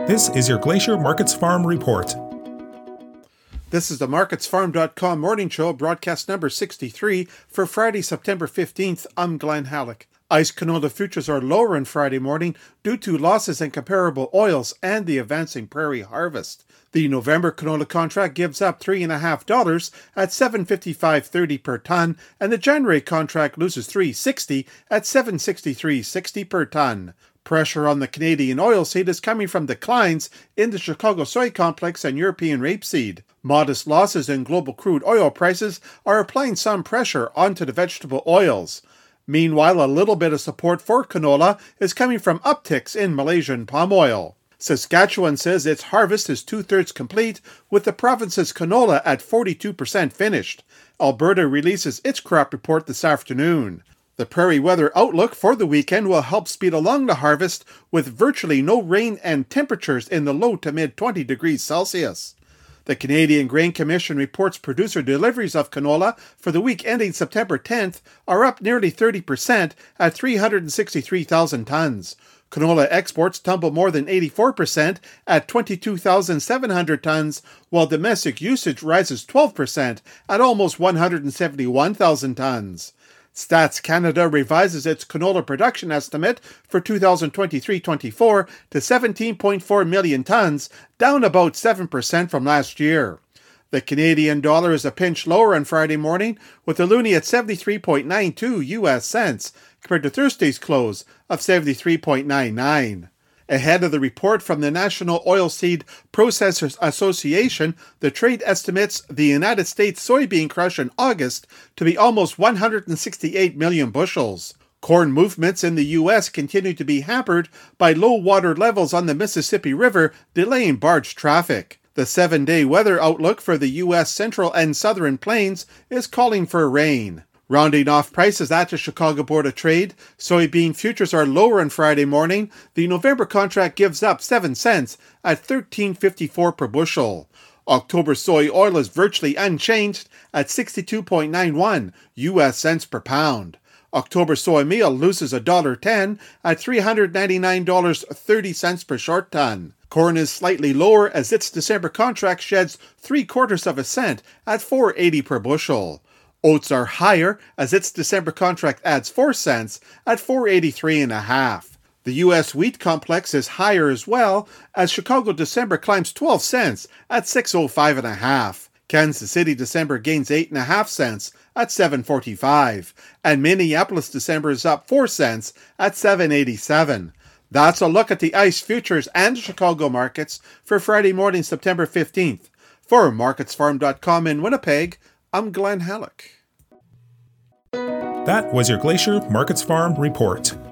This is your Glacier Markets Farm Report. This is the MarketsFarm.com morning show, broadcast number 63 for Friday, September 15th. I'm Glenn Halleck. ICE canola futures are lower on Friday morning due to losses in comparable oils and the advancing prairie harvest. The November canola contract gives up $3.50 at $755.30 per ton, and the January contract loses $3.60 at $763.60 per ton. Pressure on the Canadian oilseed is coming from declines in the Chicago soy complex and European rapeseed. Modest losses in global crude oil prices are applying some pressure onto the vegetable oils. Meanwhile, a little bit of support for canola is coming from upticks in Malaysian palm oil. Saskatchewan says its harvest is two-thirds complete, with the province's canola at 42% finished. Alberta releases its crop report this afternoon. The prairie weather outlook for the weekend will help speed along the harvest, with virtually no rain and temperatures in the low to mid 20 degrees Celsius. The Canadian Grain Commission reports producer deliveries of canola for the week ending September 10th are up nearly 30% at 363,000 tons. Canola exports tumble more than 84% at 22,700 tons, while domestic usage rises 12% at almost 171,000 tons. Stats Canada revises its canola production estimate for 2023-24 to 17.4 million tons, down about 7% from last year. The Canadian dollar is a pinch lower on Friday morning, with the loonie at 73.92 US cents, compared to Thursday's close of 73.99. Ahead of the report from the National Oilseed Processors Association, the trade estimates the United States soybean crush in August to be almost 168 million bushels. Corn movements in the U.S. continue to be hampered by low water levels on the Mississippi River, delaying barge traffic. The 7-day weather outlook for the U.S. Central and Southern Plains is calling for rain. Rounding off prices at the Chicago Board of Trade, soybean futures are lower on Friday morning. The November contract gives up 7 cents at $13.54 per bushel. October soy oil is virtually unchanged at 62.91 US cents per pound. October soy meal loses $1.10 at $399.30 per short ton. Corn is slightly lower as its December contract sheds 0.75 cents at $4.80 per bushel. Oats are higher as its December contract adds 4 cents at $4.83.5. The U.S. wheat complex is higher as well as Chicago December climbs 12 cents at $6.05.5. Kansas City December gains 8.5 cents at $7.45. And Minneapolis December is up 4 cents at $7.87. That's a look at the ICE futures and Chicago markets for Friday morning, September 15th. For MarketsFarm.com in Winnipeg, I'm Glenn Halleck. That was your Glacier Markets Farm Report.